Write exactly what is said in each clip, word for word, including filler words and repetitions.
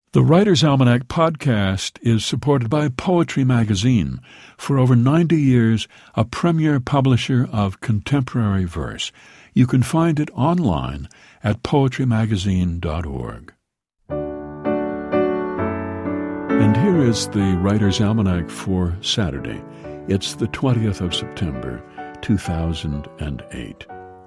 The Writer's Almanac podcast is supported by Poetry Magazine, for over ninety years a premier publisher of contemporary verse. You can find it online at poetry magazine dot org. And here is the Writer's Almanac for Saturday. It's the twentieth of September, two thousand eight.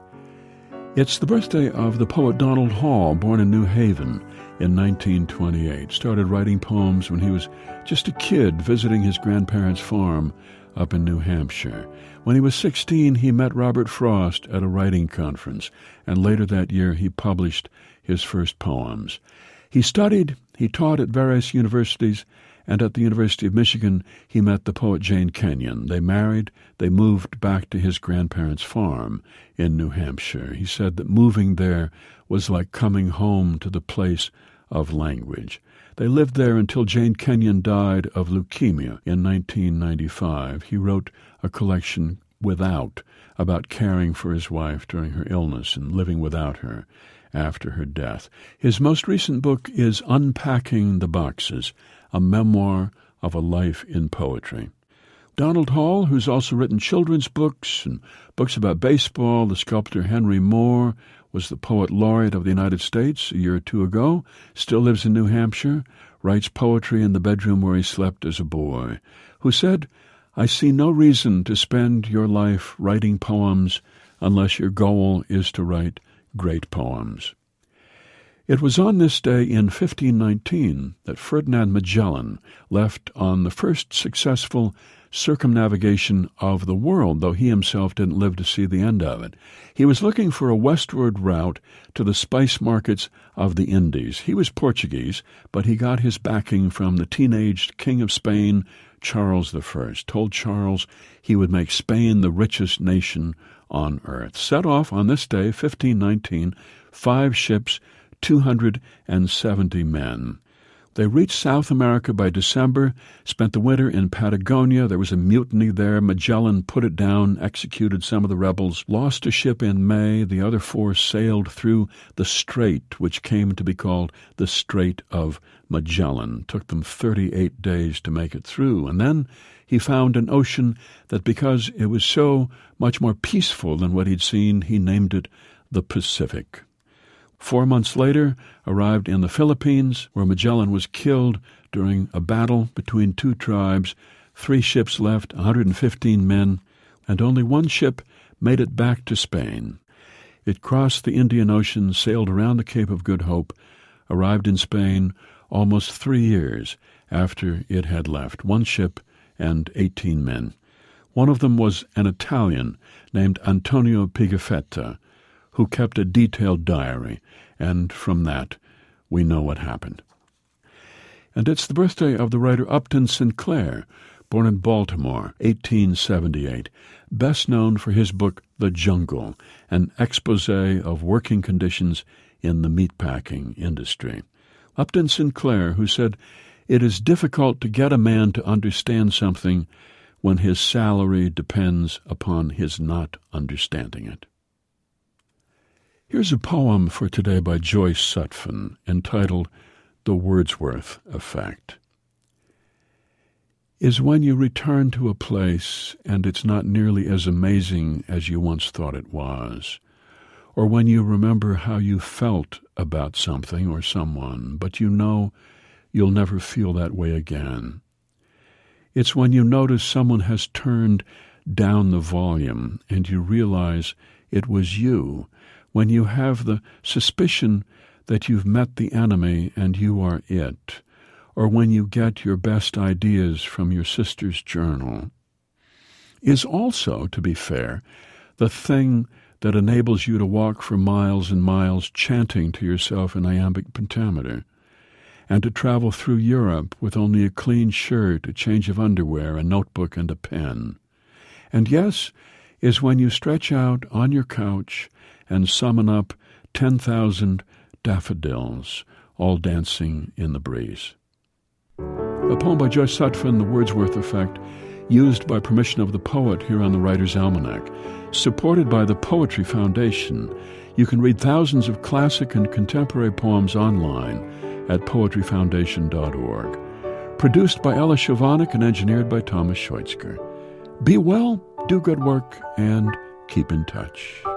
It's the birthday of the poet Donald Hall, born in New Haven in nineteen twenty-eight. Started writing poems when he was just a kid visiting his grandparents' farm up in New Hampshire. When he was sixteen, he met Robert Frost at a writing conference, and later that year he published his first poems. He studied, he taught at various universities, and at the University of Michigan he met the poet Jane Kenyon. They married, they moved back to his grandparents' farm in New Hampshire. He said that moving there was like coming home to the place of language. They lived there until Jane Kenyon died of leukemia in nineteen ninety-five. He wrote a collection, Without, about caring for his wife during her illness and living without her after her death. His most recent book is Unpacking the Boxes, a memoir of a life in poetry. Donald Hall, who's also written children's books and books about baseball, the sculptor Henry Moore, was the poet laureate of the United States a year or two ago, still lives in New Hampshire, writes poetry in the bedroom where he slept as a boy, who said, "I see no reason to spend your life writing poems unless your goal is to write great poems." It was on this day in fifteen nineteen that Ferdinand Magellan left on the first successful circumnavigation of the world, though he himself didn't live to see the end of it. He was looking for a westward route to the spice markets of the Indies. He was Portuguese, but he got his backing from the teenaged King of Spain, Charles the First, told Charles he would make Spain the richest nation on earth. Set off on this day, fifteen nineteen, five ships, two hundred seventy men. They reached South America by December, spent the winter in Patagonia. There was a mutiny there. Magellan put it down, executed some of the rebels, lost a ship in May. The other four sailed through the strait, which came to be called the Strait of Magellan. Took them thirty-eight days to make it through. And then he found an ocean that, because it was so much more peaceful than what he'd seen, he named it the Pacific. Four months later, arrived in the Philippines, where Magellan was killed during a battle between two tribes. Three ships left, one hundred fifteen men, and only one ship made it back to Spain. It crossed the Indian Ocean, sailed around the Cape of Good Hope, arrived in Spain almost three years after it had left. One ship and eighteen men. One of them was an Italian named Antonio Pigafetta, who kept a detailed diary, and from that we know what happened. And it's the birthday of the writer Upton Sinclair, born in Baltimore, eighteen seventy-eight, best known for his book The Jungle, an exposé of working conditions in the meatpacking industry. Upton Sinclair, who said, "It is difficult to get a man to understand something when his salary depends upon his not understanding it." Here's a poem for today by Joyce Sutphin, entitled The Wordsworth Effect. Is when you return to a place and it's not nearly as amazing as you once thought it was, or when you remember how you felt about something or someone, but you know you'll never feel that way again. It's when you notice someone has turned down the volume and you realize it was you, when you have the suspicion that you've met the enemy and you are it, or when you get your best ideas from your sister's journal, is also, to be fair, the thing that enables you to walk for miles and miles chanting to yourself in iambic pentameter, and to travel through Europe with only a clean shirt, a change of underwear, a notebook, and a pen. And yes, is when you stretch out on your couch and summon up ten thousand daffodils, all dancing in the breeze. A poem by Joyce Sutphin, The Wordsworth Effect, used by permission of the poet here on the Writer's Almanac. Supported by the Poetry Foundation, you can read thousands of classic and contemporary poems online at poetry foundation dot org. Produced by Ella Shovanik and engineered by Thomas Schweitzger. Be well, do good work, and keep in touch.